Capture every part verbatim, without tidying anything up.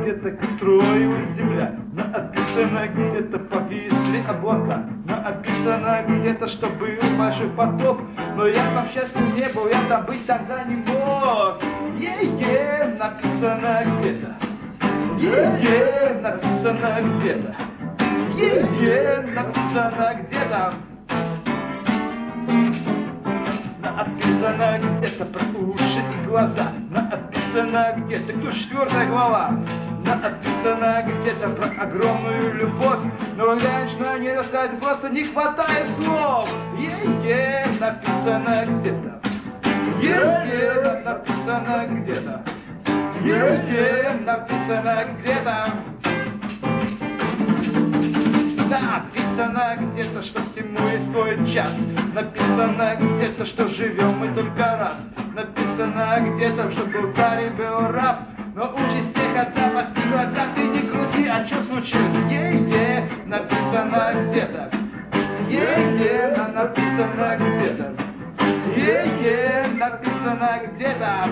где-то строилась земля, написано где-то повисли облака, написано где-то, что был большой потоп, но я там счастлив не был, я там быть тогда не мог. Е-е, написано где-то, е-е, написано где-то, е-е, написано где-то. Написано где-то про уши и глаза, написано где-то, кто четвертая глава, написано где-то про огромную любовь, но конечно не рассказать, просто не хватает слов. Е-е, написано где-то, е-е, написано где-то, е-е, написано где-то. Написано где-то, что всему есть свой час. Написано где-то, что живем мы только раз. Написано где-то, что был царь и был раб. Но участь всех одна, постигла, как ты не крути, а что случилось? Е-е, написано где-то. Е-е, написано где-то. Е-е, написано где-то.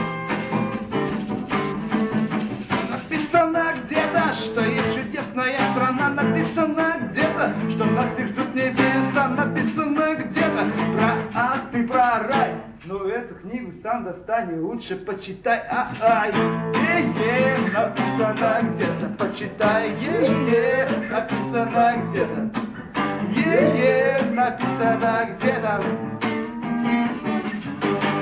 Написано где-то, что есть чудесная страна. Написано где-то, что нас их ждут небеса. Написано где-то про ад и про рай. Но эту книгу сам достань и лучше почитай. А-ай, е-е, написано где-то. Почитай, е-е, написано где-то. Е-е, написано где-то.